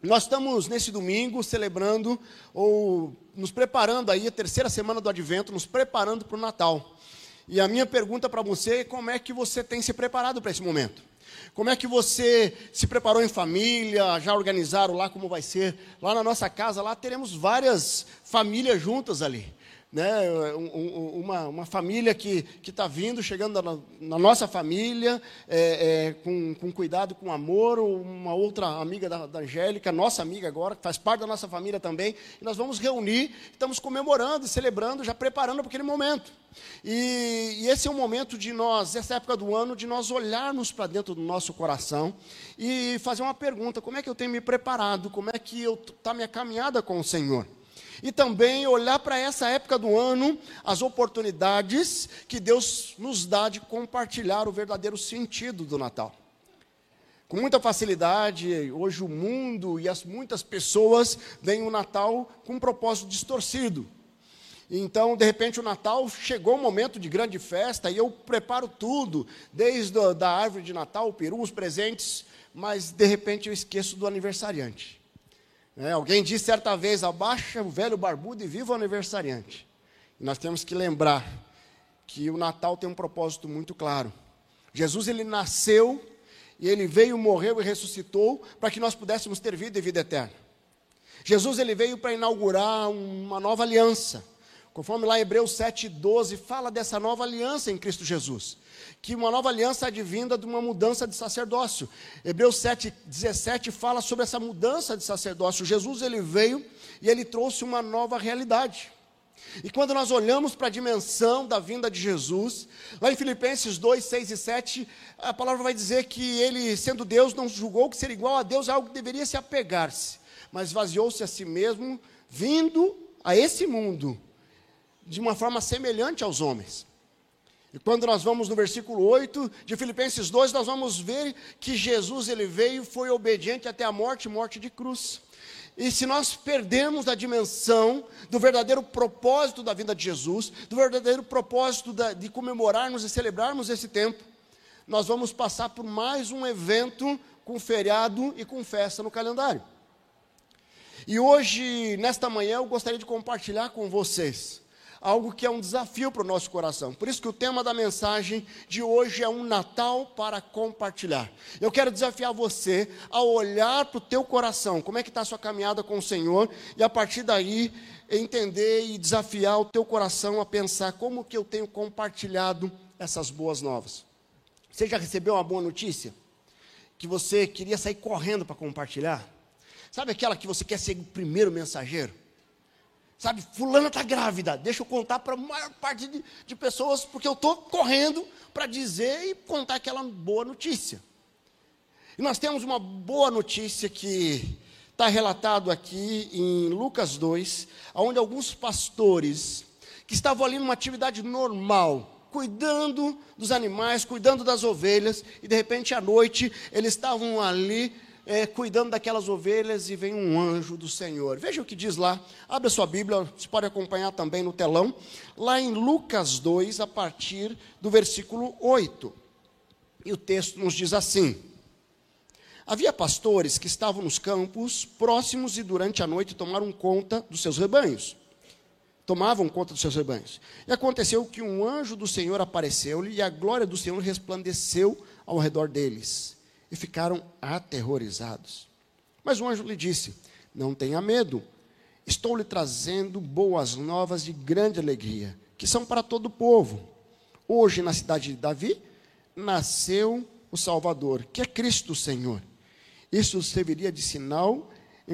Nós estamos nesse domingo celebrando ou nos preparando aí, a terceira semana do Advento, nos preparando para o Natal. E a minha pergunta para você é como é que você tem se preparado para esse momento? Como é que você se preparou em família, já organizaram lá como vai ser? Lá na nossa casa, lá teremos várias famílias juntas ali. Né, uma família que está vindo, chegando na nossa família, com cuidado, com amor, uma outra amiga da Angélica, nossa amiga agora, que faz parte da nossa família também, e nós vamos reunir, estamos comemorando, celebrando, já preparando para aquele momento. E esse é o momento de nós, essa época do ano, de nós olharmos para dentro do nosso coração e fazer uma pergunta: como é que eu tenho me preparado, como é que está a minha caminhada com o Senhor? E também olhar para essa época do ano, as oportunidades que Deus nos dá de compartilhar o verdadeiro sentido do Natal. Com muita facilidade, hoje o mundo e muitas pessoas veem o Natal com um propósito distorcido. Então, de repente, o Natal chegou o momento de grande festa e eu preparo tudo, desde a árvore de Natal, o peru, os presentes, mas de repente eu esqueço do aniversariante. Alguém disse certa vez: abaixa o velho barbudo e viva o aniversariante. E nós temos que lembrar que o Natal tem um propósito muito claro. Jesus, ele nasceu, e ele veio, morreu e ressuscitou para que nós pudéssemos ter vida e vida eterna. Jesus, ele veio para inaugurar uma nova aliança. Conforme lá Hebreus 7,12 fala dessa nova aliança em Cristo Jesus, que uma nova aliança advinda de uma mudança de sacerdócio. Hebreus 7,17 fala sobre essa mudança de sacerdócio. Jesus, ele veio e ele trouxe uma nova realidade. E quando nós olhamos para a dimensão da vinda de Jesus, lá em Filipenses 2, 6 e 7, a palavra vai dizer que ele, sendo Deus, não julgou que ser igual a Deus é algo que deveria se apegar-se, mas esvaziou-se a si mesmo, vindo a esse mundo de uma forma semelhante aos homens. E quando nós vamos no versículo 8 de Filipenses 2, nós vamos ver que Jesus, ele veio, foi obediente até a morte, morte de cruz. E se nós perdermos a dimensão do verdadeiro propósito da vinda de Jesus, do verdadeiro propósito de comemorarmos e celebrarmos esse tempo, nós vamos passar por mais um evento com feriado e com festa no calendário. E hoje, nesta manhã, eu gostaria de compartilhar com vocês algo que é um desafio para o nosso coração. Por isso que o tema da mensagem de hoje é um Natal para compartilhar. Eu quero desafiar você a olhar para o teu coração, como é que está a sua caminhada com o Senhor, e a partir daí entender e desafiar o teu coração a pensar como que eu tenho compartilhado essas boas novas. Você já recebeu uma boa notícia? Que você queria sair correndo para compartilhar? Sabe aquela que você quer ser o primeiro mensageiro? Sabe, fulana está grávida, deixa eu contar para a maior parte de pessoas, porque eu estou correndo para dizer e contar aquela boa notícia. E nós temos uma boa notícia que está relatado aqui em Lucas 2, onde alguns pastores que estavam ali numa atividade normal, cuidando dos animais, cuidando das ovelhas, e de repente à noite eles estavam ali cuidando daquelas ovelhas, e vem um anjo do Senhor. Veja o que diz lá, abre a sua Bíblia, você pode acompanhar também no telão, lá em Lucas 2, a partir do versículo 8, e o texto nos diz assim: havia pastores que estavam nos campos próximos e durante a noite tomavam conta dos seus rebanhos. E aconteceu que um anjo do Senhor apareceu-lhe, e a glória do Senhor resplandeceu ao redor deles, e ficaram aterrorizados. Mas o anjo lhe disse: não tenha medo, estou lhe trazendo boas novas de grande alegria, que são para todo o povo. Hoje, na cidade de Davi, nasceu o Salvador, que é Cristo o Senhor. Isso serviria de sinal,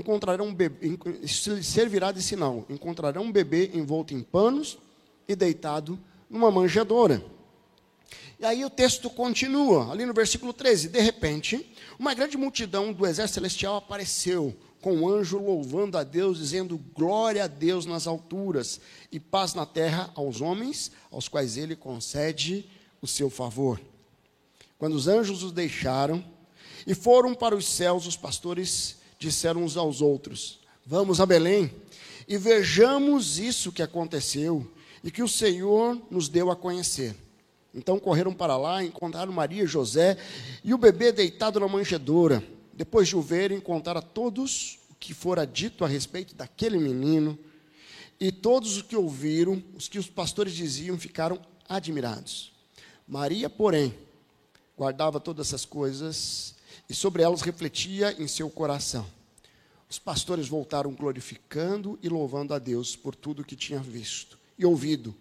servirá de sinal, encontrarão um bebê envolto em panos e deitado numa manjedoura. E aí o texto continua, ali no versículo 13, de repente, uma grande multidão do exército celestial apareceu, com o anjo louvando a Deus, dizendo: glória a Deus nas alturas, e paz na terra aos homens, aos quais ele concede o seu favor. Quando os anjos os deixaram, e foram para os céus, os pastores disseram uns aos outros: vamos a Belém, e vejamos isso que aconteceu, e que o Senhor nos deu a conhecer. Então correram para lá, encontraram Maria e José, e o bebê deitado na manjedoura. Depois de o verem, contaram a todos que fora dito a respeito daquele menino, e todos os que ouviram, os que os pastores diziam, ficaram admirados. Maria, porém, guardava todas essas coisas, e sobre elas refletia em seu coração. Os pastores voltaram glorificando e louvando a Deus por tudo que tinha visto e ouvido,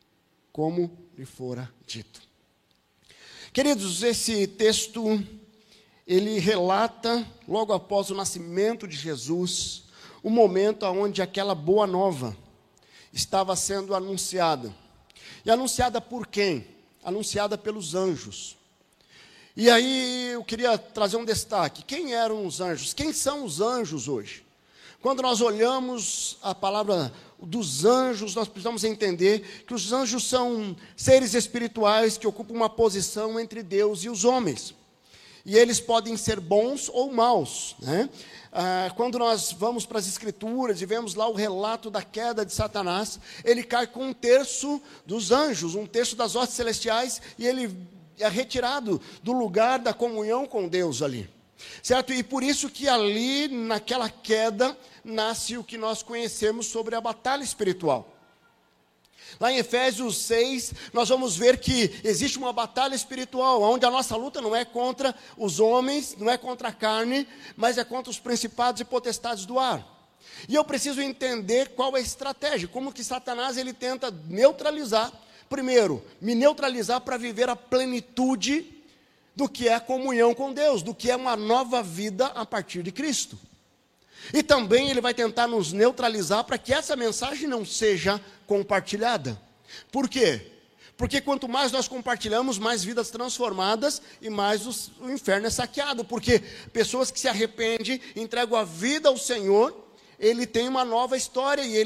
como lhe fora dito. Queridos, esse texto, ele relata, logo após o nascimento de Jesus, o momento onde aquela boa nova estava sendo anunciada. E anunciada por quem? Anunciada pelos anjos. E aí eu queria trazer um destaque. Quem eram os anjos? Quem são os anjos hoje? Quando nós olhamos a palavra dos anjos, nós precisamos entender que os anjos são seres espirituais que ocupam uma posição entre Deus e os homens. E eles podem ser bons ou maus, né? Quando nós vamos para as Escrituras e vemos lá o relato da queda de Satanás, ele cai com 1/3 dos anjos, 1/3 das hostes celestiais, e ele é retirado do lugar da comunhão com Deus ali. Certo? E por isso que ali, naquela queda, nasce o que nós conhecemos sobre a batalha espiritual. Lá em Efésios 6, nós vamos ver que existe uma batalha espiritual, onde a nossa luta não é contra os homens, não é contra a carne, mas é contra os principados e potestades do ar. E eu preciso entender qual é a estratégia, como que Satanás ele tenta neutralizar. Primeiro, me neutralizar para viver a plenitude do que é a comunhão com Deus, do que é uma nova vida a partir de Cristo. E também ele vai tentar nos neutralizar para que essa mensagem não seja compartilhada. Por quê? Porque quanto mais nós compartilhamos, mais vidas transformadas e mais o inferno é saqueado. Porque pessoas que se arrependem, entregam a vida ao Senhor, ele tem uma nova história e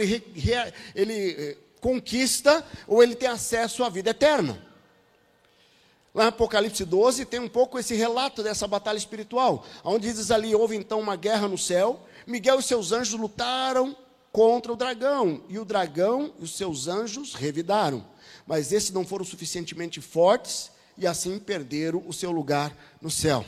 ele conquista ou ele tem acesso à vida eterna. Lá em Apocalipse 12 tem um pouco esse relato dessa batalha espiritual, onde diz ali, houve então uma guerra no céu, Miguel e seus anjos lutaram contra o dragão, e o dragão e os seus anjos revidaram, mas esses não foram suficientemente fortes, e assim perderam o seu lugar no céu.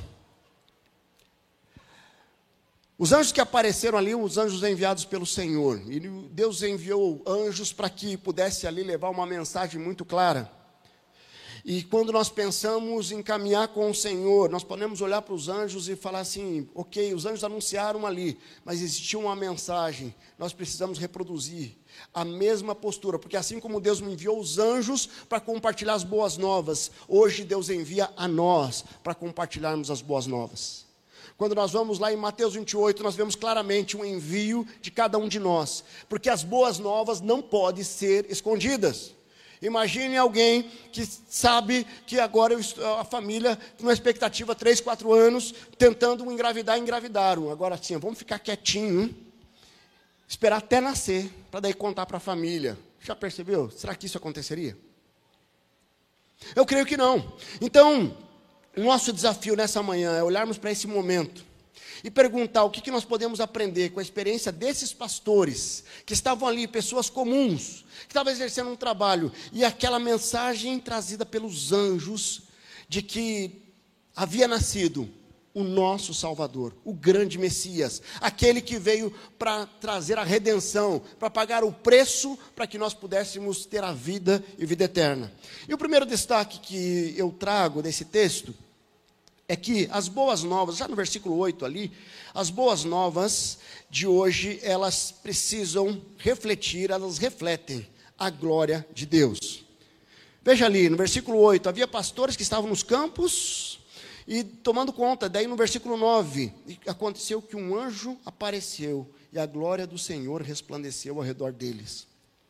Os anjos que apareceram ali, os anjos enviados pelo Senhor, e Deus enviou anjos para que pudesse ali levar uma mensagem muito clara. E quando nós pensamos em caminhar com o Senhor, nós podemos olhar para os anjos e falar assim, ok, os anjos anunciaram ali, mas existia uma mensagem, nós precisamos reproduzir a mesma postura, porque assim como Deus me enviou os anjos para compartilhar as boas novas, hoje Deus envia a nós para compartilharmos as boas novas. Quando nós vamos lá em Mateus 28, nós vemos claramente um envio de cada um de nós, porque as boas novas não podem ser escondidas. Imagine alguém que sabe que agora a família tem uma expectativa 3, 4 anos, tentando engravidaram. Agora sim, vamos ficar quietinho, esperar até nascer, para daí contar para a família. Já percebeu? Será que isso aconteceria? Eu creio que não. Então, o nosso desafio nessa manhã é olharmos para esse momento e perguntar o que nós podemos aprender com a experiência desses pastores, que estavam ali, pessoas comuns, que estavam exercendo um trabalho, e aquela mensagem trazida pelos anjos, de que havia nascido o nosso Salvador, o grande Messias, aquele que veio para trazer a redenção, para pagar o preço, para que nós pudéssemos ter a vida e vida eterna. E o primeiro destaque que eu trago desse texto, é que as boas novas, já no versículo 8 ali, as boas novas de hoje, elas precisam refletir, elas refletem a glória de Deus. Veja ali, no versículo 8, havia pastores que estavam nos campos e tomando conta. Daí no versículo 9, aconteceu que um anjo apareceu e a glória do Senhor resplandeceu ao redor deles.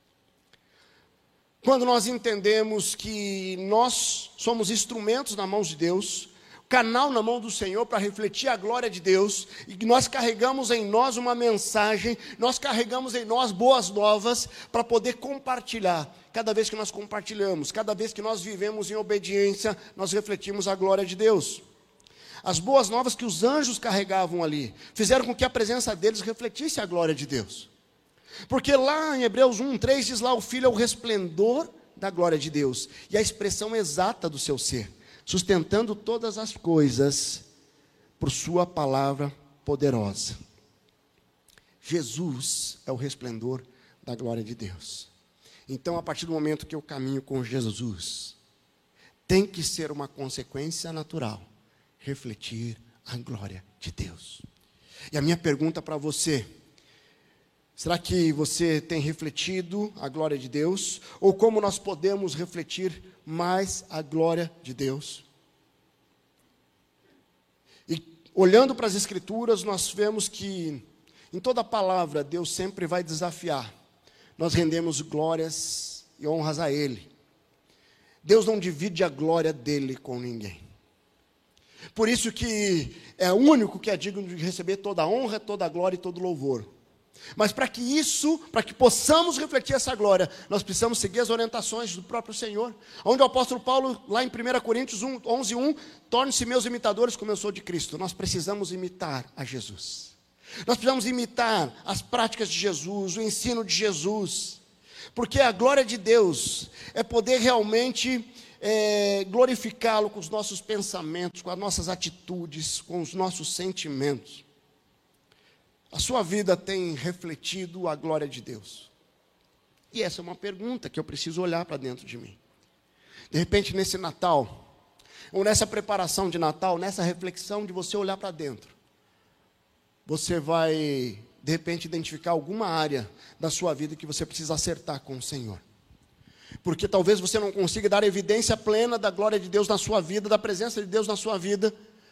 Quando nós entendemos que nós somos instrumentos na mão de Deus, canal na mão do Senhor para refletir a glória de Deus, e que nós carregamos em nós uma mensagem, nós carregamos em nós boas novas para poder compartilhar. Cada vez que nós compartilhamos, cada vez que nós vivemos em obediência, nós refletimos a glória de Deus. As boas novas que os anjos carregavam ali, fizeram com que a presença deles refletisse a glória de Deus. Porque lá em Hebreus 1:3 diz lá, o Filho é o resplendor da glória de Deus, e a expressão exata do seu ser, sustentando todas as coisas por sua palavra poderosa. Jesus é o resplendor da glória de Deus. Então, a partir do momento que eu caminho com Jesus, tem que ser uma consequência natural refletir a glória de Deus. E a minha pergunta para você: será que você tem refletido a glória de Deus? Ou como nós podemos refletir mais a glória de Deus? E olhando para as Escrituras, nós vemos que em toda a palavra Deus sempre vai desafiar. Nós rendemos glórias e honras a Ele. Deus não divide a glória dele com ninguém. Por isso que é o único que é digno de receber toda a honra, toda a glória e todo o louvor. Mas para que possamos refletir essa glória, nós precisamos seguir as orientações do próprio Senhor. Onde o apóstolo Paulo, lá em 1 Coríntios 11:1, torne-se meus imitadores como eu sou de Cristo. Nós precisamos imitar a Jesus. Nós precisamos imitar as práticas de Jesus, o ensino de Jesus. Porque a glória de Deus é poder realmente glorificá-lo com os nossos pensamentos, com as nossas atitudes, com os nossos sentimentos. A sua vida tem refletido a glória de Deus? E essa é uma pergunta que eu preciso olhar para dentro de mim. De repente, nesse Natal, ou nessa preparação de Natal, nessa reflexão de você olhar para dentro, você vai, de repente, identificar alguma área da sua vida que você precisa acertar com o Senhor. Porque talvez você não consiga dar evidência plena da glória de Deus na sua vida, da presença de Deus na sua vida,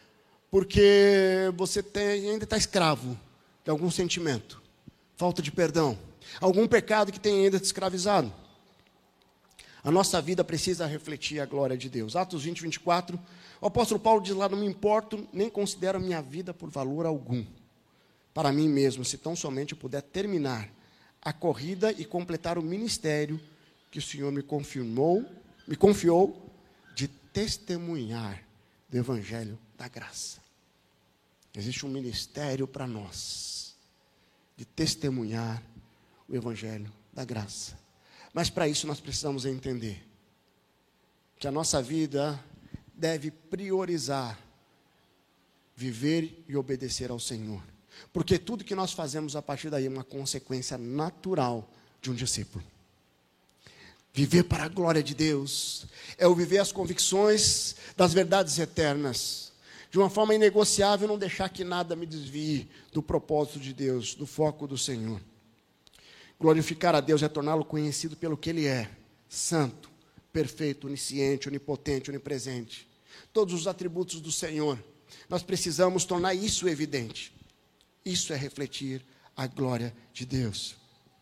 porque você ainda está escravo de algum sentimento, falta de perdão, algum pecado que tem ainda te escravizado. A nossa vida precisa refletir a glória de Deus. Atos 20:24, o apóstolo Paulo diz lá: não me importo, nem considero a minha vida por valor algum, para mim mesmo, se tão somente eu puder terminar a corrida e completar o ministério que o Senhor me confiou de testemunhar do Evangelho da graça. Existe um ministério para nós, de testemunhar o Evangelho da graça. Mas para isso nós precisamos entender que a nossa vida deve priorizar viver e obedecer ao Senhor. Porque tudo que nós fazemos a partir daí é uma consequência natural de um discípulo. Viver para a glória de Deus é o viver as convicções das verdades eternas, de uma forma inegociável, não deixar que nada me desvie do propósito de Deus, do foco do Senhor. Glorificar a Deus é torná-lo conhecido pelo que Ele é: santo, perfeito, onisciente, onipotente, onipresente. Todos os atributos do Senhor, nós precisamos tornar isso evidente. Isso é refletir a glória de Deus.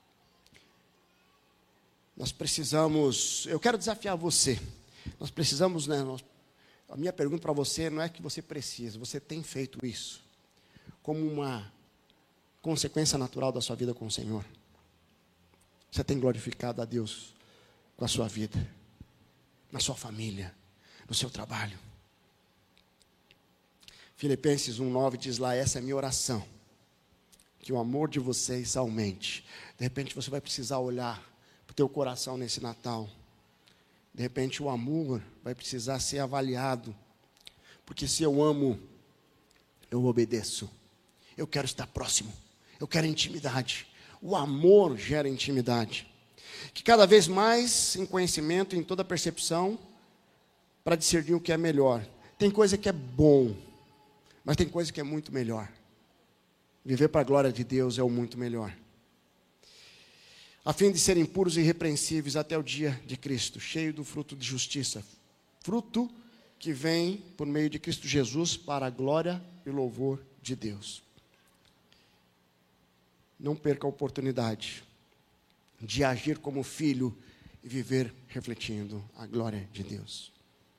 Nós precisamos, eu quero desafiar você. Nós precisamos, a minha pergunta para você não é que você precisa, você tem feito isso como uma consequência natural da sua vida com o Senhor. Você tem glorificado a Deus com a sua vida, na sua família, no seu trabalho. Filipenses 1:9 diz lá: essa é a minha oração, que o amor de vocês aumente. De repente você vai precisar olhar para o teu coração nesse Natal. De repente o amor vai precisar ser avaliado. Porque se eu amo, eu obedeço. Eu quero estar próximo. Eu quero intimidade. O amor gera intimidade. Que cada vez mais em conhecimento, em toda percepção, para discernir o que é melhor. Tem coisa que é bom, mas tem coisa que é muito melhor. Viver para a glória de Deus é o muito melhor. A fim de serem puros e irrepreensíveis até o dia de Cristo, cheio do fruto de justiça. Fruto que vem por meio de Cristo Jesus para a glória e louvor de Deus. Não perca a oportunidade de agir como filho e viver refletindo a glória de Deus.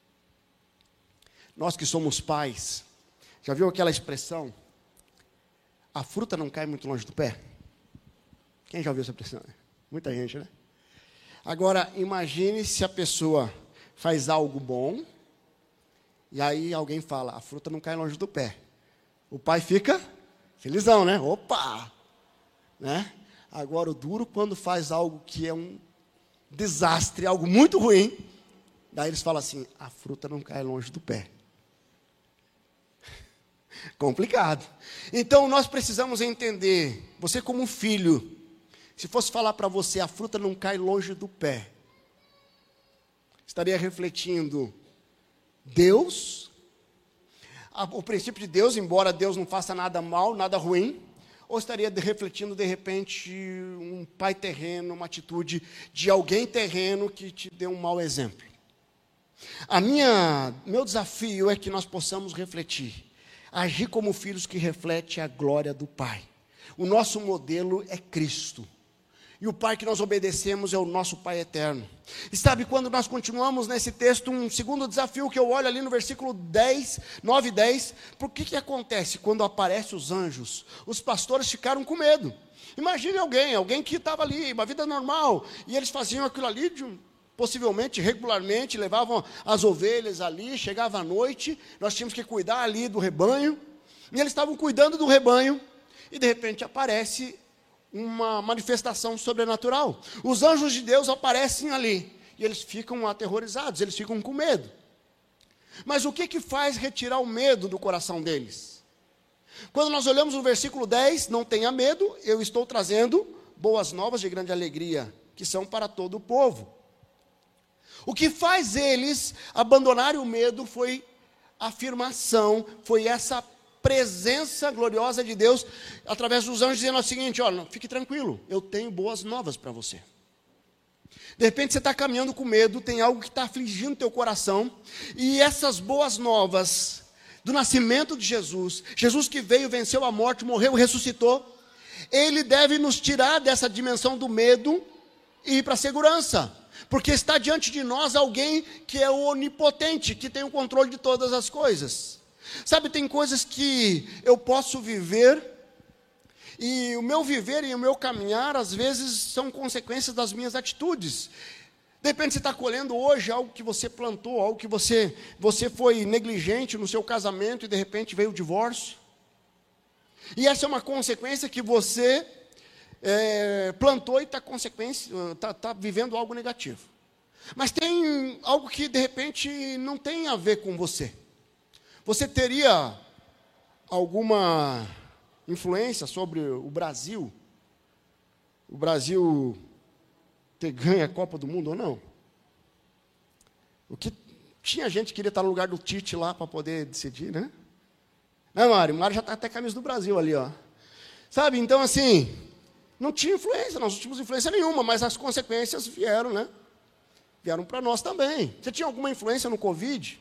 Nós que somos pais, já viu aquela expressão? A fruta não cai muito longe do pé? Quem já ouviu essa expressão? Muita gente, né? Agora, imagine se a pessoa faz algo bom, e aí alguém fala: a fruta não cai longe do pé. O pai fica felizão, né? Opa! Né? Agora, o duro quando faz algo que é um desastre, algo muito ruim, daí eles falam assim: a fruta não cai longe do pé. Complicado. Então nós precisamos entender, você como filho, se fosse falar para você, a fruta não cai longe do pé, estaria refletindo Deus, o princípio de Deus, embora Deus não faça nada mal, nada ruim, ou estaria refletindo de repente um pai terreno, uma atitude de alguém terreno que te deu um mau exemplo? Meu desafio é que nós possamos refletir, agir como filhos que refletem a glória do Pai. O nosso modelo é Cristo. E o Pai que nós obedecemos é o nosso Pai eterno. E sabe, quando nós continuamos nesse texto, um segundo desafio que eu olho ali no versículo 9 e 10, por que acontece? Quando aparecem os anjos, os pastores ficaram com medo. Imagine alguém que estava ali, uma vida normal, e eles faziam aquilo ali possivelmente, regularmente, levavam as ovelhas ali, chegava à noite, nós tínhamos que cuidar ali do rebanho, e eles estavam cuidando do rebanho, e de repente aparece uma manifestação sobrenatural. Os anjos de Deus aparecem ali, e eles ficam aterrorizados, eles ficam com medo. Mas o que faz retirar o medo do coração deles? Quando nós olhamos no versículo 10, não tenha medo, eu estou trazendo boas novas de grande alegria, que são para todo o povo. O que faz eles abandonarem o medo foi a afirmação, foi essa presença gloriosa de Deus, através dos anjos, dizendo o seguinte: olha, fique tranquilo, eu tenho boas novas para você. De repente você está caminhando com medo, tem algo que está afligindo teu coração, e essas boas novas, do nascimento de Jesus, Jesus que veio, venceu a morte, morreu e ressuscitou, Ele deve nos tirar dessa dimensão do medo e ir para a segurança, porque está diante de nós alguém que é onipotente, que tem o controle de todas as coisas. Sabe, tem coisas que eu posso viver, e o meu viver e o meu caminhar, às vezes, são consequências das minhas atitudes. De repente você está colhendo hoje algo que você plantou, algo que você foi negligente no seu casamento, e de repente veio o divórcio. E essa é uma consequência que você plantou e está vivendo algo negativo. Mas tem algo que de repente não tem a ver com você. Você teria alguma influência sobre o Brasil? O Brasil ter ganho a Copa do Mundo ou não? Tinha gente que queria estar no lugar do Tite lá para poder decidir, né? Não, Mário? O Mário já está até camisa do Brasil ali, ó. Sabe, então assim, não tinha influência, nós não tínhamos influência nenhuma, mas as consequências vieram, né? Vieram para nós também. Você tinha alguma influência no Covid?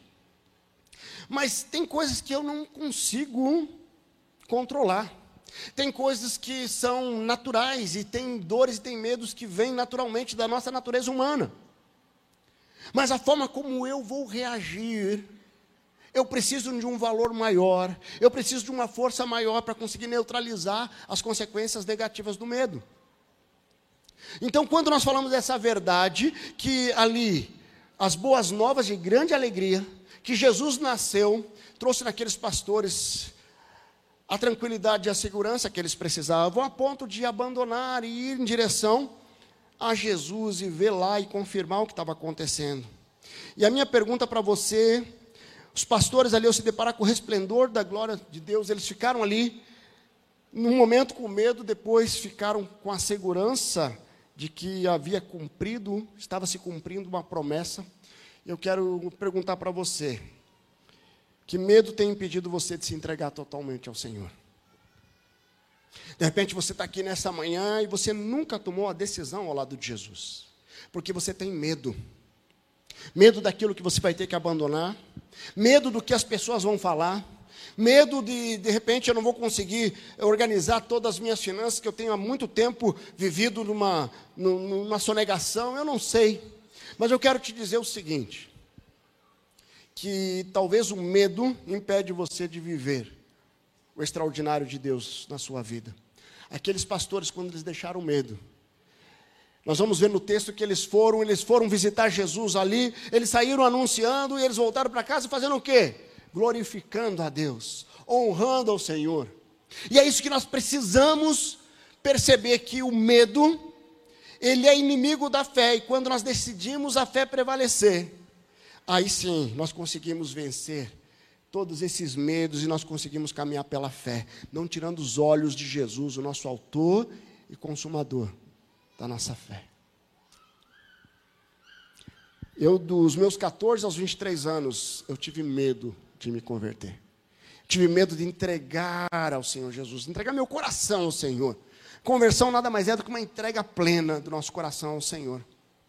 Mas tem coisas que eu não consigo controlar. Tem coisas que são naturais, e tem dores e tem medos que vêm naturalmente da nossa natureza humana. Mas a forma como eu vou reagir, eu preciso de um valor maior, eu preciso de uma força maior para conseguir neutralizar as consequências negativas do medo. Então, quando nós falamos dessa verdade, que ali, as boas novas de grande alegria, que Jesus nasceu, trouxe naqueles pastores a tranquilidade e a segurança que eles precisavam, a ponto de abandonar e ir em direção a Jesus e ver lá e confirmar o que estava acontecendo. E a minha pergunta para você: os pastores ali, ao se deparar com o resplendor da glória de Deus, eles ficaram ali, num momento com medo, depois ficaram com a segurança de que estava se cumprindo uma promessa. Eu quero perguntar para você: que medo tem impedido você de se entregar totalmente ao Senhor? De repente você está aqui nessa manhã e você nunca tomou a decisão ao lado de Jesus, porque você tem medo. Medo daquilo que você vai ter que abandonar, medo do que as pessoas vão falar, medo de repente eu não vou conseguir organizar todas as minhas finanças, que eu tenho há muito tempo vivido numa sonegação, eu não sei. Mas eu quero te dizer o seguinte, que talvez o medo impede você de viver o extraordinário de Deus na sua vida. Aqueles pastores, quando eles deixaram o medo, nós vamos ver no texto que eles foram visitar Jesus ali, eles saíram anunciando e eles voltaram para casa fazendo o quê? Glorificando a Deus, honrando ao Senhor. E é isso que nós precisamos perceber, que o medo, ele é inimigo da fé, e quando nós decidimos a fé prevalecer, aí sim nós conseguimos vencer todos esses medos e nós conseguimos caminhar pela fé, não tirando os olhos de Jesus, o nosso autor e consumador da nossa fé. Eu, dos meus 14 aos 23 anos, eu tive medo de me converter. Tive medo de entregar ao Senhor Jesus, entregar meu coração ao Senhor. Conversão nada mais é do que uma entrega plena do nosso coração ao Senhor.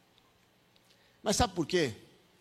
Mas sabe por quê?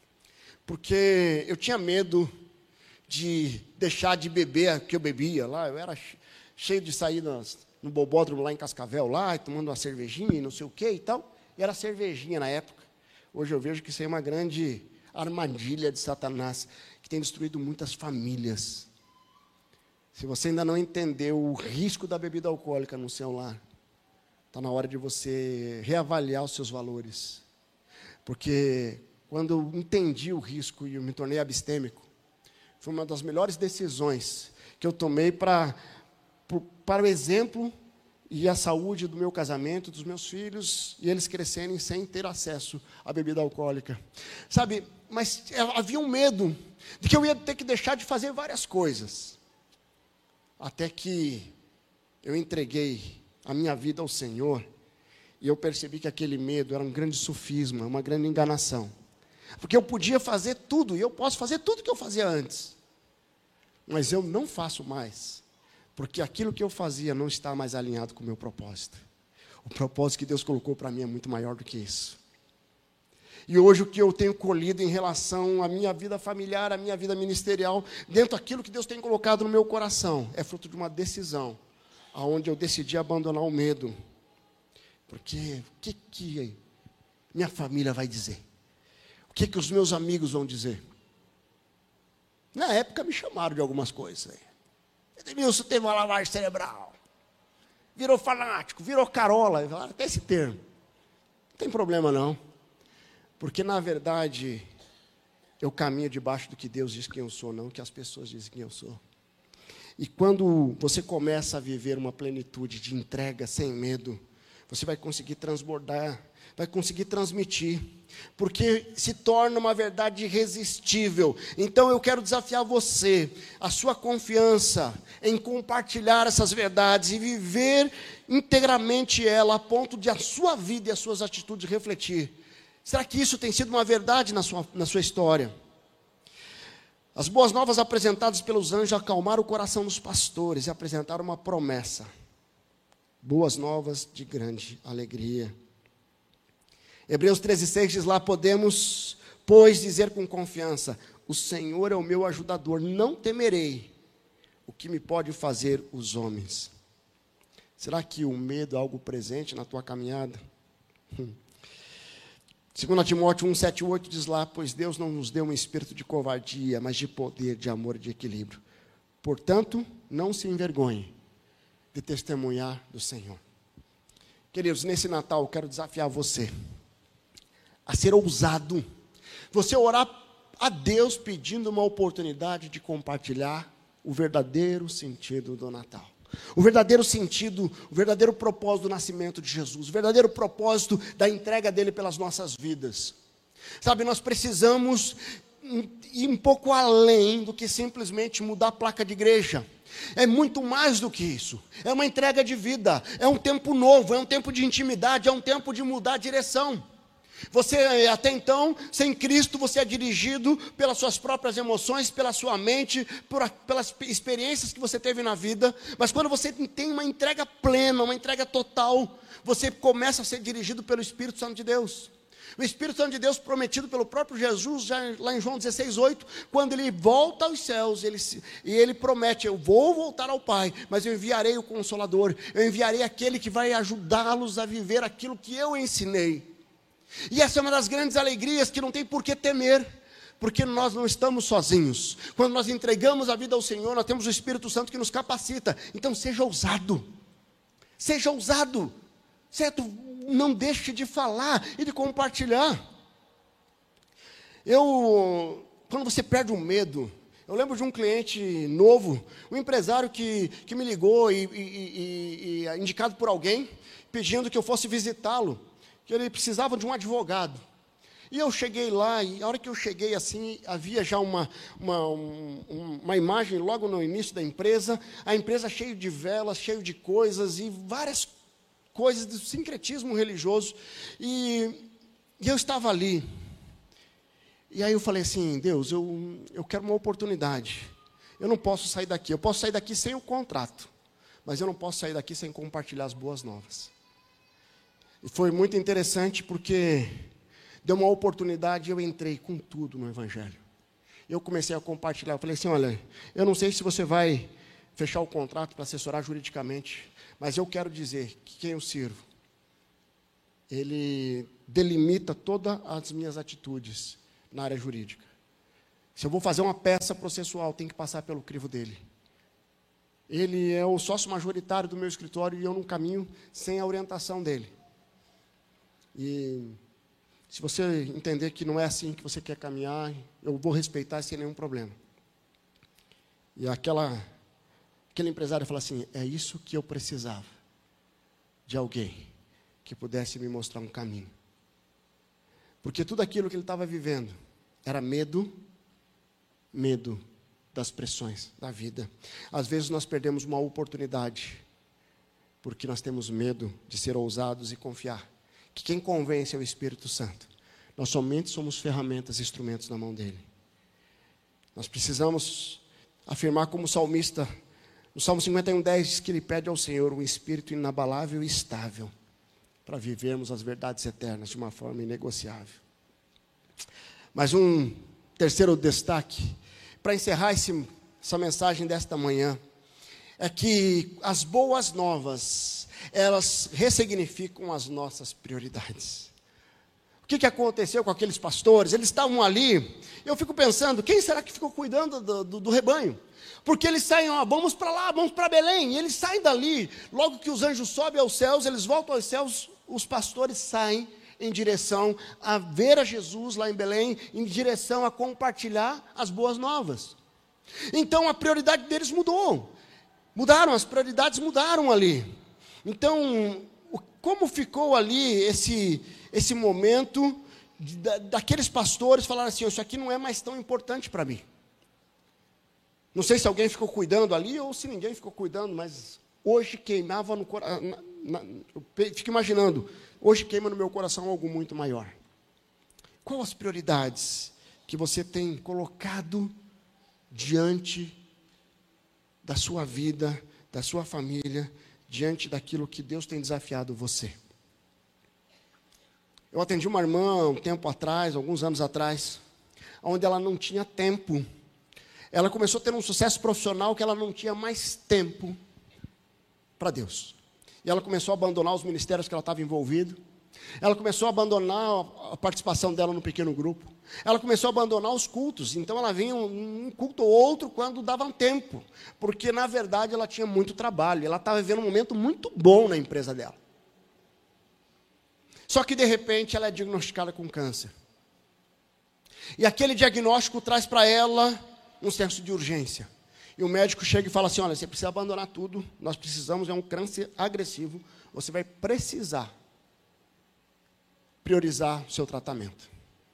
Porque eu tinha medo de deixar de beber o que eu bebia lá. Eu era cheio de sair no bobódromo lá em Cascavel, lá, tomando uma cervejinha e não sei o que e tal. E era cervejinha na época. Hoje eu vejo que isso aí é uma grande armadilha de Satanás, que tem destruído muitas famílias. Se você ainda não entendeu o risco da bebida alcoólica no seu lar, está na hora de você reavaliar os seus valores. Porque quando eu entendi o risco e eu me tornei abstêmico, foi uma das melhores decisões que eu tomei para o exemplo e a saúde do meu casamento, dos meus filhos, e eles crescerem sem ter acesso à bebida alcoólica. Sabe, mas havia um medo de que eu ia ter que deixar de fazer várias coisas. Até que eu entreguei a minha vida ao Senhor, e eu percebi que aquele medo era um grande sofisma, uma grande enganação. Porque eu podia fazer tudo, e eu posso fazer tudo que eu fazia antes. Mas eu não faço mais. Porque aquilo que eu fazia não está mais alinhado com o meu propósito. O propósito que Deus colocou para mim é muito maior do que isso. E hoje o que eu tenho colhido em relação à minha vida familiar, à minha vida ministerial, dentro daquilo que Deus tem colocado no meu coração, é fruto de uma decisão, onde eu decidi abandonar o medo. Porque o que minha família vai dizer? O que os meus amigos vão dizer? Na época me chamaram de algumas coisas. Edmilson teve uma lavagem cerebral, virou fanático, virou carola, até esse termo. Não tem problema não, porque na verdade eu caminho debaixo do que Deus diz quem eu sou, não o que as pessoas dizem quem eu sou. E quando você começa a viver uma plenitude de entrega sem medo, você vai conseguir transbordar, vai conseguir transmitir, porque se torna uma verdade irresistível. Então eu quero desafiar você, a sua confiança em compartilhar essas verdades e viver integramente ela, a ponto de a sua vida e as suas atitudes refletir. Será que isso tem sido uma verdade na sua história? As boas novas apresentadas pelos anjos acalmaram o coração dos pastores e apresentaram uma promessa. Boas novas de grande alegria. Hebreus 13:6 diz lá: podemos, pois, dizer com confiança: o Senhor é o meu ajudador, não temerei o que me pode fazer os homens. Será que o medo é algo presente na tua caminhada? 2 Timóteo 1:7-8 diz lá: pois Deus não nos deu um espírito de covardia, mas de poder, de amor e de equilíbrio. Portanto, não se envergonhe de testemunhar do Senhor. Queridos, nesse Natal eu quero desafiar você a ser ousado. Você orar a Deus pedindo uma oportunidade de compartilhar o verdadeiro sentido do Natal. O verdadeiro sentido, o verdadeiro propósito do nascimento de Jesus, o verdadeiro propósito da entrega dele pelas nossas vidas. Sabe, nós precisamos ir um pouco além do que simplesmente mudar a placa de igreja. É muito mais do que isso. É uma entrega de vida, é um tempo novo, é um tempo de intimidade, é um tempo de mudar a direção. Você, até então, sem Cristo, você é dirigido pelas suas próprias emoções, pela sua mente, pelas experiências que você teve na vida. Mas quando você tem uma entrega plena, uma entrega total, você começa a ser dirigido pelo Espírito Santo de Deus. O Espírito Santo de Deus prometido pelo próprio Jesus, já lá em João 16:8, quando ele volta aos céus, ele promete: eu vou voltar ao Pai, mas eu enviarei o Consolador, eu enviarei aquele que vai ajudá-los a viver aquilo que eu ensinei. E essa é uma das grandes alegrias que não tem por que temer, porque nós não estamos sozinhos. Quando nós entregamos a vida ao Senhor, nós temos o Espírito Santo que nos capacita. Então seja ousado, certo? Não deixe de falar e de compartilhar. Quando você perde o medo, eu lembro de um cliente novo, um empresário que me ligou e indicado por alguém, pedindo que eu fosse visitá-lo, que ele precisava de um advogado. E eu cheguei lá, e a hora que eu cheguei assim, havia já uma imagem logo no início da empresa, a empresa cheia de velas, cheia de coisas, e várias coisas do sincretismo religioso, e eu estava ali, e aí eu falei assim, Deus, eu quero uma oportunidade, eu não posso sair daqui, eu posso sair daqui sem o contrato, mas eu não posso sair daqui sem compartilhar as boas novas. E foi muito interessante porque deu uma oportunidade e eu entrei com tudo no Evangelho. Eu comecei a compartilhar, eu falei assim, olha, eu não sei se você vai fechar o contrato para assessorar juridicamente, mas eu quero dizer que quem eu sirvo, ele delimita todas as minhas atitudes na área jurídica. Se eu vou fazer uma peça processual, tem que passar pelo crivo dele. Ele é o sócio majoritário do meu escritório e eu não caminho sem a orientação dele. E se você entender que não é assim que você quer caminhar, eu vou respeitar sem nenhum problema. E aquele empresário falou assim, é isso que eu precisava, de alguém que pudesse me mostrar um caminho. Porque tudo aquilo que ele estava vivendo era medo das pressões da vida. Às vezes nós perdemos uma oportunidade, porque nós temos medo de ser ousados e confiar que quem convence é o Espírito Santo. Nós somente somos ferramentas, instrumentos na mão dele. Nós precisamos afirmar como salmista, no Salmo 51:10, diz que ele pede ao Senhor um espírito inabalável e estável, para vivermos as verdades eternas de uma forma inegociável. Mas um terceiro destaque, para encerrar essa mensagem desta manhã, é que as boas novas, elas ressignificam as nossas prioridades. O que aconteceu com aqueles pastores? Eles estavam ali, eu fico pensando, quem será que ficou cuidando do rebanho? Porque eles saem, vamos para lá, vamos para Belém, e eles saem dali, logo que os anjos sobem aos céus, eles voltam aos céus, os pastores saem em direção a ver a Jesus lá em Belém, em direção a compartilhar as boas novas. Então a prioridade deles mudaram, as prioridades mudaram ali. Então, como ficou ali esse momento daqueles pastores falarem assim, isso aqui não é mais tão importante para mim. Não sei se alguém ficou cuidando ali ou se ninguém ficou cuidando, mas hoje queimava no coração, eu fico imaginando, hoje queima no meu coração algo muito maior. Quais as prioridades que você tem colocado diante da sua vida, da sua família, diante daquilo que Deus tem desafiado você? Eu atendi uma irmã um tempo atrás, alguns anos atrás, onde ela não tinha tempo. Ela começou a ter um sucesso profissional que ela não tinha mais tempo para Deus. E ela começou a abandonar os ministérios que ela estava envolvida. Ela começou a abandonar a participação dela no pequeno grupo. Ela começou a abandonar os cultos. Então ela vinha um culto ou outro quando dava tempo. Porque na verdade ela tinha muito trabalho. Ela estava vivendo um momento muito bom na empresa dela. Só que de repente ela é diagnosticada com câncer. E aquele diagnóstico traz para ela um senso de urgência. E o médico chega e fala assim, olha, você precisa abandonar tudo, nós precisamos, é um câncer agressivo, você vai precisar priorizar o seu tratamento.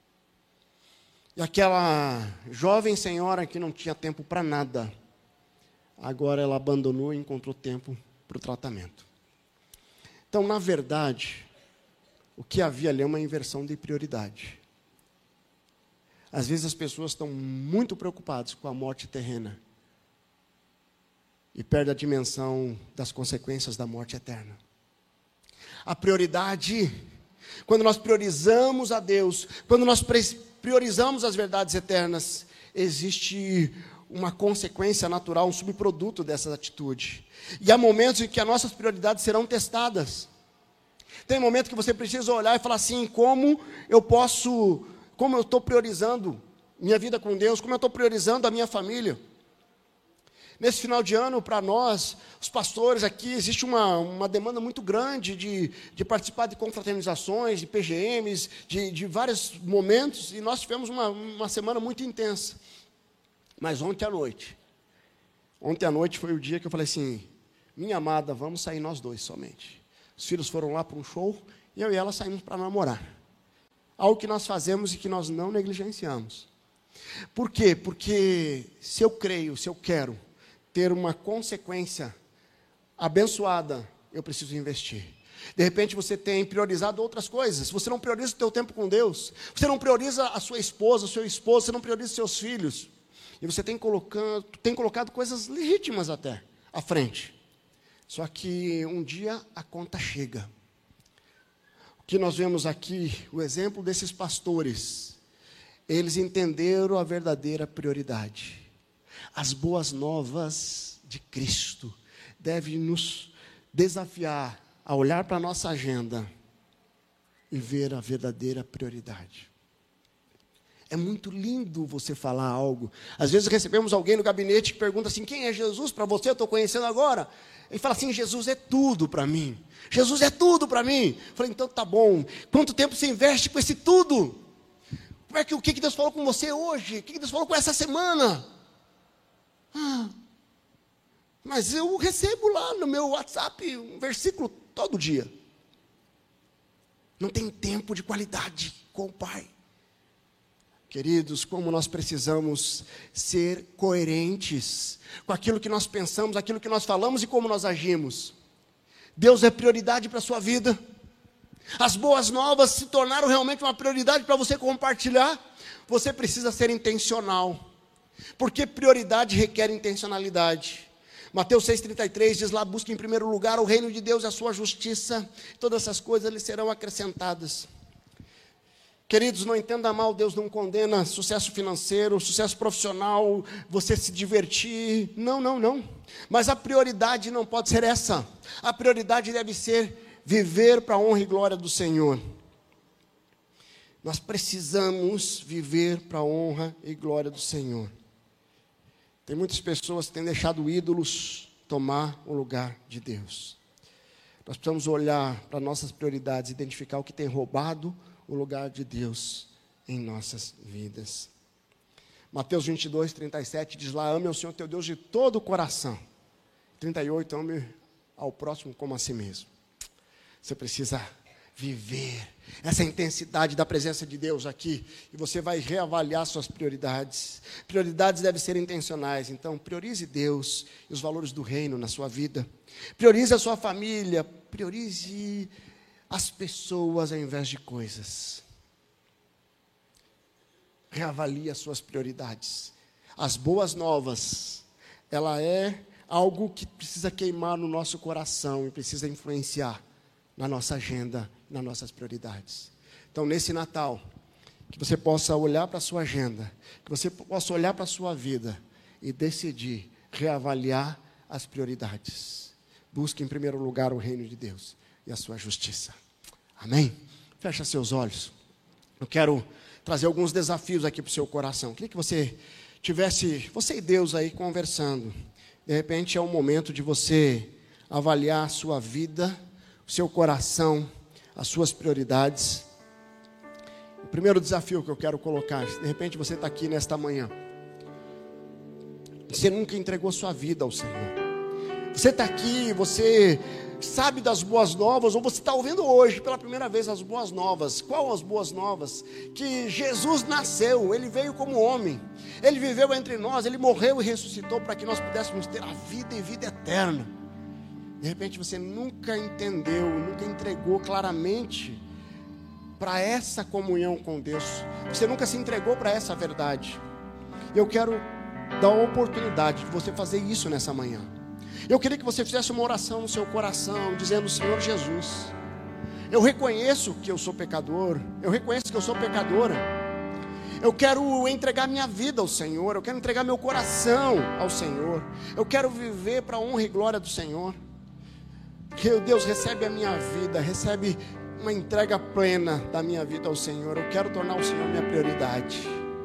E aquela jovem senhora que não tinha tempo para nada, agora ela abandonou e encontrou tempo para o tratamento. Então, na verdade, o que havia ali é uma inversão de prioridade. Às vezes as pessoas estão muito preocupadas com a morte terrena e perdem a dimensão das consequências da morte eterna. A prioridade, quando nós priorizamos a Deus, quando nós priorizamos as verdades eternas, existe uma consequência natural, um subproduto dessa atitude. E há momentos em que as nossas prioridades serão testadas. Tem momento que você precisa olhar e falar assim, como eu estou priorizando minha vida com Deus, como eu estou priorizando a minha família. Nesse final de ano, para nós, os pastores aqui, existe uma demanda muito grande de participar de confraternizações, de PGMs, de vários momentos, e nós tivemos uma semana muito intensa. Mas ontem à noite foi o dia que eu falei assim, minha amada, vamos sair nós dois somente. Os filhos foram lá para um show, e eu e ela saímos para namorar. algo que nós fazemos e que nós não negligenciamos. Por quê? Porque se eu creio, se eu quero ter uma consequência abençoada, eu preciso investir. De repente você tem priorizado outras coisas, você não prioriza o teu tempo com Deus, você não prioriza a sua esposa, o seu esposo, você não prioriza os seus filhos, e você tem colocado coisas legítimas até à frente. Só que um dia a conta chega. O que nós vemos aqui, o exemplo desses pastores, eles entenderam a verdadeira prioridade. As boas novas de Cristo devem nos desafiar a olhar para a nossa agenda e ver a verdadeira prioridade. É muito lindo você falar algo. Às vezes recebemos alguém no gabinete que pergunta assim: quem é Jesus para você? Eu estou conhecendo agora. Ele fala assim: Jesus é tudo para mim. Jesus é tudo para mim. Eu falei: então tá bom. Quanto tempo você investe com esse tudo? O que Deus falou com você hoje? O que Deus falou com essa semana? Mas eu recebo lá no meu WhatsApp um versículo todo dia. Não tem tempo de qualidade com o Pai. Queridos, como nós precisamos ser coerentes com aquilo que nós pensamos, aquilo que nós falamos e como nós agimos. Deus é prioridade para a sua vida. As boas novas se tornaram realmente uma prioridade para você compartilhar. Você precisa ser intencional, porque prioridade requer intencionalidade. Mateus 6,33 diz lá: busque em primeiro lugar o reino de Deus e a sua justiça, todas essas coisas lhe serão acrescentadas. Queridos, não entenda mal, Deus não condena sucesso financeiro, sucesso profissional, você se divertir, não. Mas a prioridade não pode ser essa. A prioridade deve ser viver para a honra e glória do Senhor. Nós precisamos viver para a honra e glória do Senhor. Tem muitas pessoas que têm deixado ídolos tomar o lugar de Deus. Nós precisamos olhar para nossas prioridades, identificar o que tem roubado o lugar de Deus em nossas vidas. Mateus 22:37 diz lá: ame ao Senhor teu Deus de todo o coração. 38, ame ao próximo como a si mesmo. Você precisa viver essa intensidade da presença de Deus aqui, e você vai reavaliar suas prioridades. Prioridades devem ser intencionais, então priorize Deus e os valores do reino na sua vida. Priorize a sua família, priorize as pessoas ao invés de coisas. Reavalie as suas prioridades. As boas novas, ela é algo que precisa queimar no nosso coração e precisa influenciar na nossa agenda, nas nossas prioridades. Então, nesse Natal, que você possa olhar para a sua agenda, que você possa olhar para a sua vida e decidir reavaliar as prioridades. Busque em primeiro lugar o reino de Deus e a sua justiça. Amém? Fecha seus olhos. Eu quero trazer alguns desafios aqui para o seu coração. Queria que você tivesse, você e Deus aí conversando. De repente é o momento de você avaliar a sua vida, o seu coração, as suas prioridades. O primeiro desafio que eu quero colocar, de repente você está aqui nesta manhã, você nunca entregou sua vida ao Senhor. Você está aqui, você sabe das boas novas, ou você está ouvindo hoje pela primeira vez as boas novas. Qual as boas novas? Que Jesus nasceu, Ele veio como homem, Ele viveu entre nós, Ele morreu e ressuscitou para que nós pudéssemos ter a vida e vida eterna. De repente você nunca entendeu, nunca entregou claramente para essa comunhão com Deus. Você nunca se entregou para essa verdade. Eu quero dar uma oportunidade de você fazer isso nessa manhã. Eu queria que você fizesse uma oração no seu coração, dizendo: Senhor Jesus, eu reconheço que eu sou pecador, eu reconheço que eu sou pecadora. Eu quero entregar minha vida ao Senhor, eu quero entregar meu coração ao Senhor. Eu quero viver para a honra e glória do Senhor. Que Deus recebe a minha vida, recebe uma entrega plena da minha vida ao Senhor. Eu quero tornar o Senhor minha prioridade.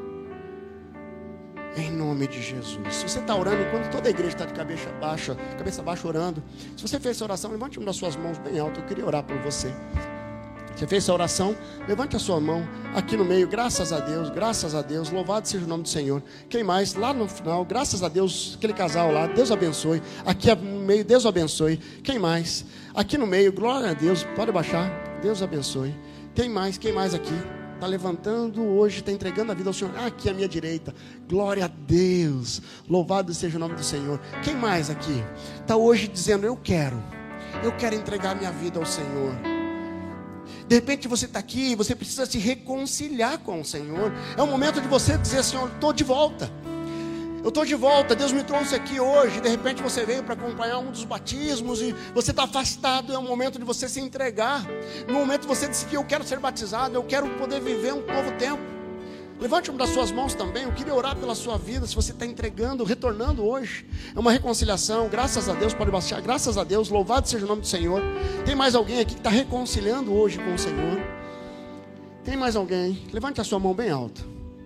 Em nome de Jesus. Se você está orando, enquanto toda a igreja está de cabeça baixa orando, se você fez essa oração, levante uma das suas mãos bem alto. Eu queria orar por você. Você fez essa oração? Levante a sua mão aqui no meio. Graças a Deus, louvado seja o nome do Senhor. Quem mais? Lá no final, graças a Deus, aquele casal lá, Deus abençoe. Aqui no meio, Deus abençoe. Quem mais? Aqui no meio, glória a Deus, pode baixar, Deus abençoe. Quem mais aqui? está levantando hoje, está entregando a vida ao Senhor. Aqui à minha direita, glória a Deus, louvado seja o nome do Senhor. Quem mais aqui está hoje dizendo, eu quero entregar minha vida ao Senhor? De repente você está aqui, você precisa se reconciliar com o Senhor. É o momento de você dizer, Senhor, estou de volta. Eu estou de volta, Deus me trouxe aqui hoje. De repente você veio para acompanhar um dos batismos e você está afastado. É o momento de você se entregar. No momento de você decidir, eu quero ser batizado, eu quero poder viver um novo tempo. Levante uma das suas mãos também. Eu queria orar pela sua vida. Se você está entregando, retornando hoje, é uma reconciliação. Graças a Deus, pode baixar. Graças a Deus, louvado seja o nome do Senhor. Tem mais alguém aqui que está reconciliando hoje com o Senhor? Tem mais alguém? Levante a sua mão bem alta.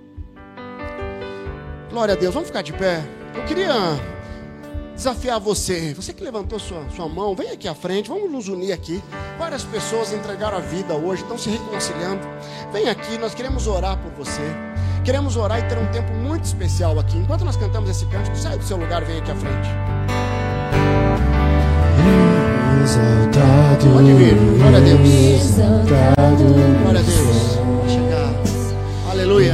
Glória a Deus, vamos ficar de pé. Eu queria desafiar você que levantou sua mão, vem aqui à frente, vamos nos unir aqui. Várias pessoas entregaram a vida hoje, estão se reconciliando. Vem aqui, nós queremos orar por você. Queremos orar e ter um tempo muito especial aqui. Enquanto nós cantamos esse cântico, sai do seu lugar, vem aqui à frente. Exaltado, pode vir, glória a Deus. Exaltado, glória a Deus. Pode chegar. Aleluia.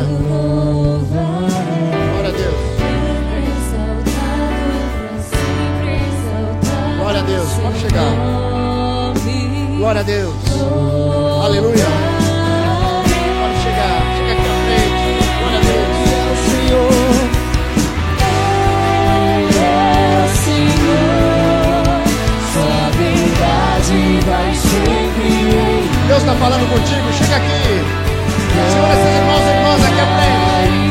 Glória a Deus, pode chegar. Glória a Deus. Aleluia. Pode chegar, chega aqui à frente. Glória a Deus. É o Senhor, sua verdade vai sempre. Deus está falando contigo, chega aqui. Senhor, esses irmãos e irmãs aqui à frente.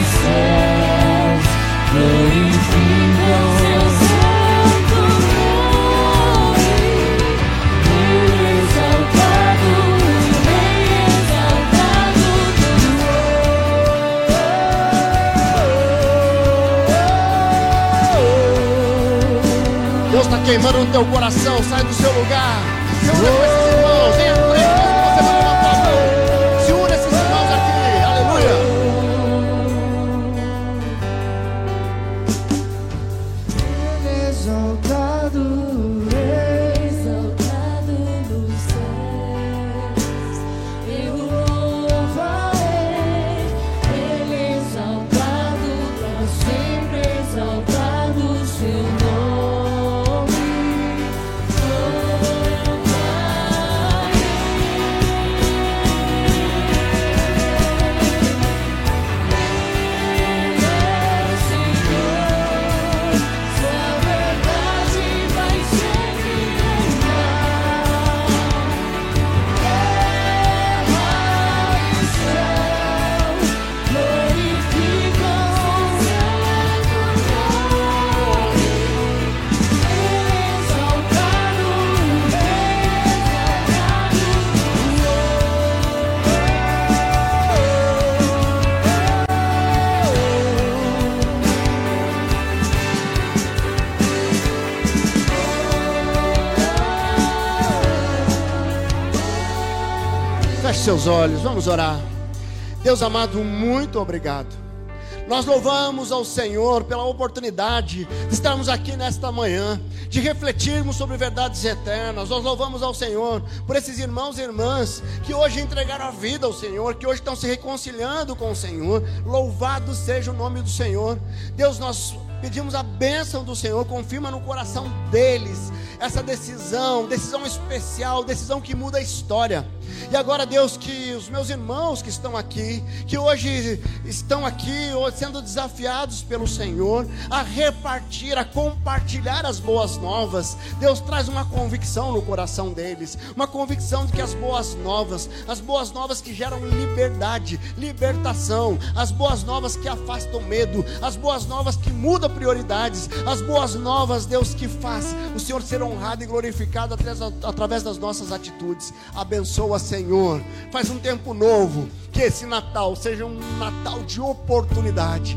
Deus está queimando no teu coração, sai do seu lugar. Se une com esses irmãos, vem à frente, você vai levantar a mão. Se une esses irmãos aqui, aleluia. Exaltado, exaltado nos céus, eu louvarei. Ele exaltado para sempre, exaltado seu nome. Feche seus olhos, vamos orar. Deus amado, muito obrigado. Nós louvamos ao Senhor pela oportunidade de estarmos aqui nesta manhã, de refletirmos sobre verdades eternas. Nós louvamos ao Senhor por esses irmãos e irmãs que hoje entregaram a vida ao Senhor, que hoje estão se reconciliando com o Senhor. Louvado seja o nome do Senhor. Deus, nós pedimos a bênção do Senhor, confirma no coração deles essa decisão especial, decisão que muda a história. E agora, Deus, que os meus irmãos que estão aqui, que hoje estão aqui sendo desafiados pelo Senhor a repartir, a compartilhar as boas novas, Deus, traz uma convicção no coração deles, uma convicção de que as boas novas que geram liberdade, libertação, as boas novas que afastam medo, as boas novas que mudam prioridades, as boas novas, Deus, que faz o Senhor ser honrado e glorificado através das nossas atitudes. Abençoa, Senhor, faz um tempo novo, que esse Natal seja um Natal de oportunidade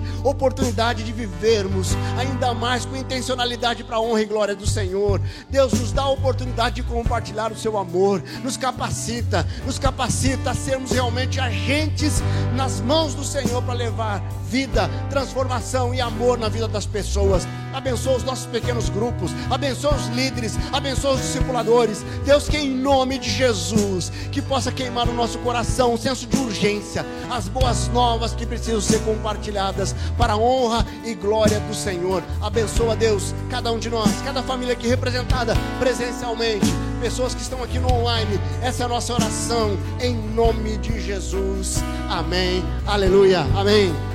de vivermos ainda mais com intencionalidade para a honra e glória do Senhor. Deus, nos dá a oportunidade de compartilhar o seu amor, nos capacita a sermos realmente agentes nas mãos do Senhor para levar vida, transformação e amor na vida das pessoas. Abençoa os nossos pequenos grupos, abençoa os líderes, abençoa os discipuladores. Deus, que em nome de Jesus, que possa queimar no nosso coração o senso de urgência, as boas novas que precisam ser compartilhadas para a honra e glória do Senhor. Abençoa, Deus, cada um de nós, cada família aqui representada presencialmente, pessoas que estão aqui no online. Essa é a nossa oração, em nome de Jesus. Amém, aleluia, amém.